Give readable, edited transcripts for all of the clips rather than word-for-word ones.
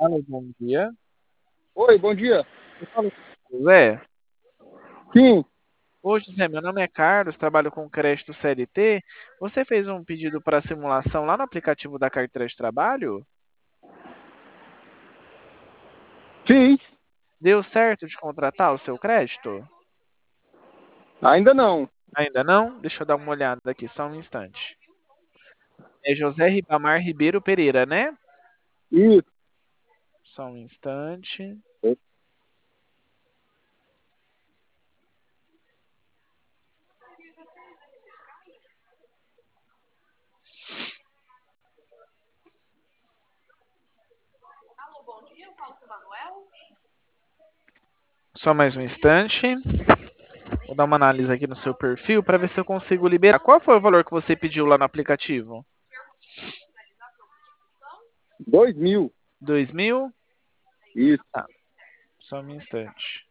Alô, bom dia. Oi, bom dia. Eu falo com o José. Sim, Oi, José, meu nome é Carlos, trabalho com crédito CLT. Você fez um pedido para simulação lá no aplicativo da carteira de trabalho? fiz. Deu certo de contratar o seu crédito? Ainda não. Ainda não? Deixa eu dar uma olhada aqui, só um instante. É José Ribamar Ribeiro Pereira, né? Isso. Só um instante. Só mais um instante. Vou dar uma análise aqui no seu perfil para ver se eu consigo liberar. Qual foi o valor que você pediu lá no aplicativo? 2.000. 2.000? Isso. Tá, só um instante.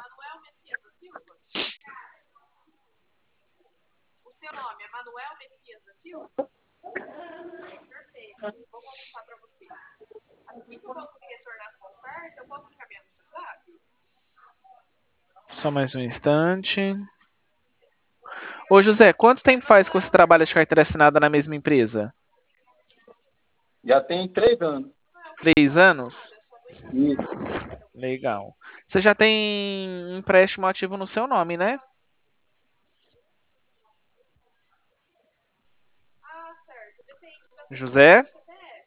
Só mais um instante. Ô José, quanto tempo faz que você trabalha de carteira assinada na mesma empresa? Já tem 3 anos. 3 anos? Isso. Legal. Você já tem um empréstimo ativo no seu nome, né? José?